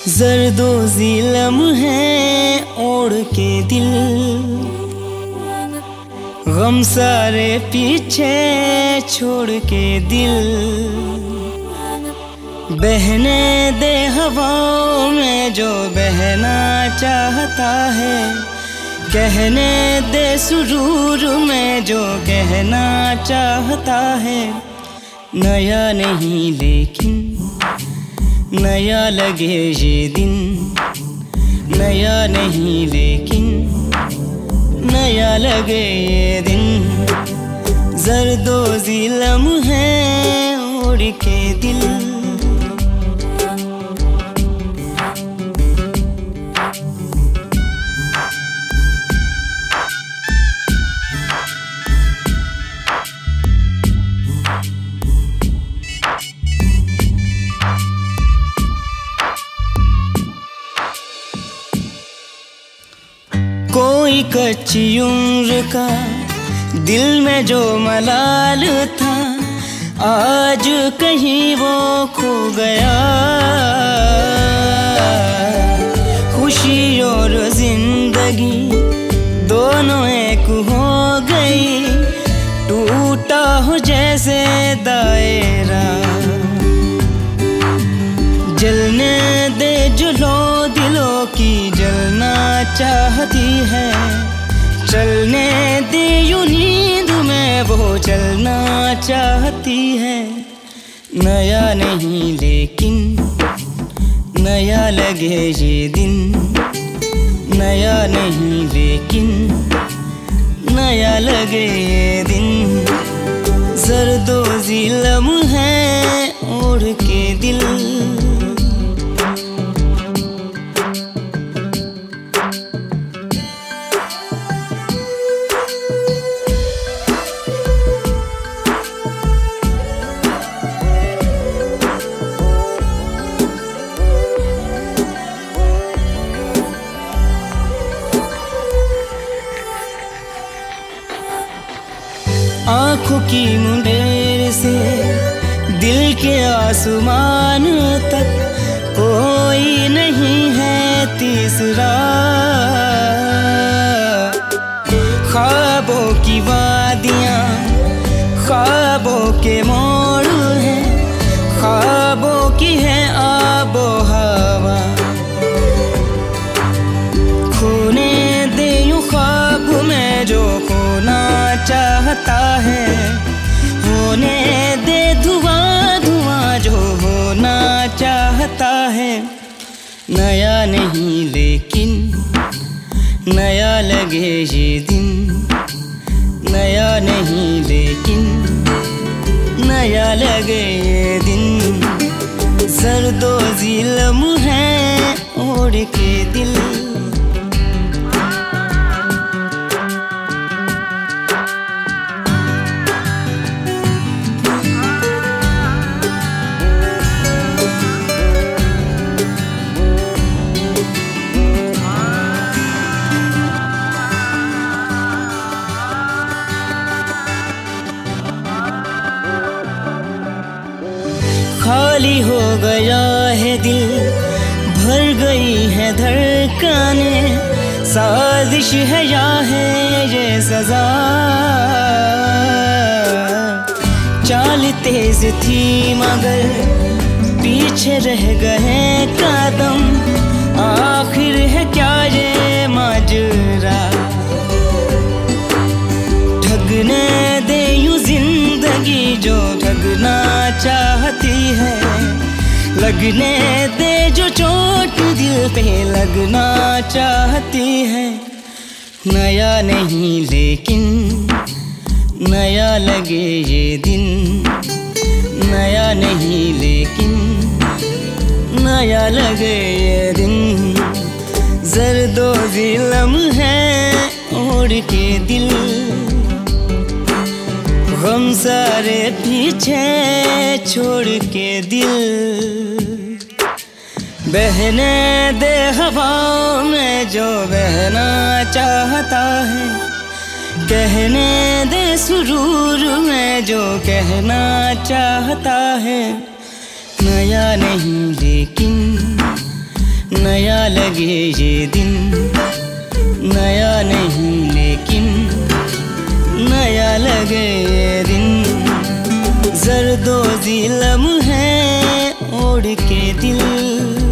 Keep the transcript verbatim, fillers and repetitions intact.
जरदोज़ी लम्हे ओढ़ के दिल, गम सारे पीछे छोड़ के दिल, बहने दे हवाओं में जो बहना चाहता है, कहने दे सुरूर में जो कहना चाहता है। नया नहीं लेकिन नया लगे ये दिन, नया नहीं लेकिन नया लगे ये दिन। जरदोज़ी लम्हे ओढ़ के दिल, कोई कच्ची उम्र का दिल में जो मलाल था, आज कहीं वो खो गया। खुशी और जिंदगी दोनों एक हो गई, टूटा हो जैसे दायरा। जलने दे जुलो दिलों की जलना चाहती है, चलने दे यूं नींद में वो चलना चाहती है। नया नहीं लेकिन नया लगे ये दिन, नया नहीं लेकिन नया लगे ये दिन। जरदोज़ी लम्हे ओढ़ के दिल, आँखों की मुंडेर से दिल के आसमान तक कोई नहीं है तीसरा। ख्वाबों की वादियाँ ख्वाबों के मोड़ हैं, ख्वाबों की है आबो हवा। खोने दे यूं ख्वाब में जो खोना चाहता है, होने दे धुआं धुआं जो होना चाहता है। नया नहीं लेकिन नया लगे ये दिन, नया नहीं लेकिन नया लगे ये दिन। जरदोज़ी लम्हे ओढ़ के दिल, खाली हो गया है दिल, भर गई है धड़कनें। साजिश है या है ये सजा, चाल तेज थी मगर पीछे रह गए कदम। आखिर है क्या ये माजरा, ठगने दे यूं जिंदगी जो ठगना चाहती है, लगने दे जो चोट दिल पे लगना चाहती है। नया नहीं लेकिन नया लगे ये दिन, नया नहीं लेकिन नया लगे ये दिन। जरदोज़ी लम्हे ओढ़ के दिल, गम सारे पीछे छोड़ के दिल, बहने दे हवाओं में जो बहना चाहता है, कहने दे सुरूर में जो कहना चाहता है। नया नहीं लेकिन नया लगे ये दिन, नया नहीं लेकिन नया लगे ये दिन। जरदोज़ी लम्हे ओढ़ के दिल